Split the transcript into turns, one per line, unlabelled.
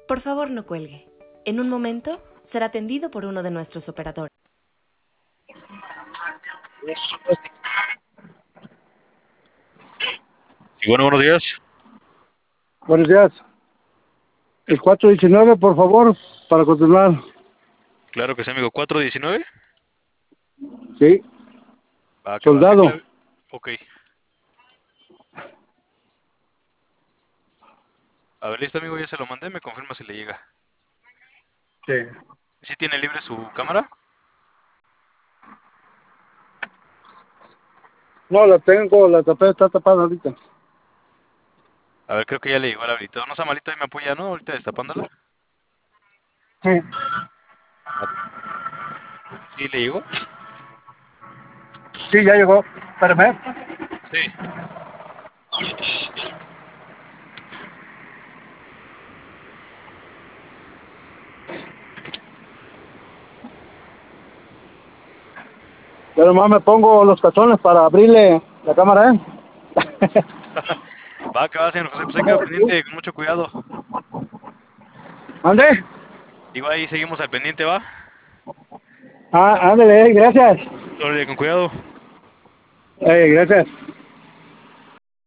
Por favor, no cuelgue. En un momento será atendido por uno de nuestros operadores.
Sí, bueno, buenos días.
Buenos días. El 419, por favor, para continuar.
Claro que sí, amigo. 419.
Sí,
Va, que va. ¿Qué
soldado.
clave? Ok. A ver, listo, amigo. Ya se lo mandé. Me confirma si le llega.
Sí.
¿Sí tiene libre su cámara?
No, la tengo, la tapé, está tapada ahorita.
A ver, creo que ya le llegó el habilitador. No sea malito, ahí me apoya, ¿no? Ahorita destapándola.
Sí.
Ah, ¿sí le llegó?
Sí, ya llegó. Espérame.
Sí.
Ya nomás me pongo los cazones para abrirle la cámara, ¿eh?
Va, que va, señor José. Pues ahí quedo pendiente. Con mucho cuidado.
¿Ande?
Digo, ahí seguimos al pendiente, ¿va?
Ah, ándale, gracias.
Órale, con cuidado.
Gracias.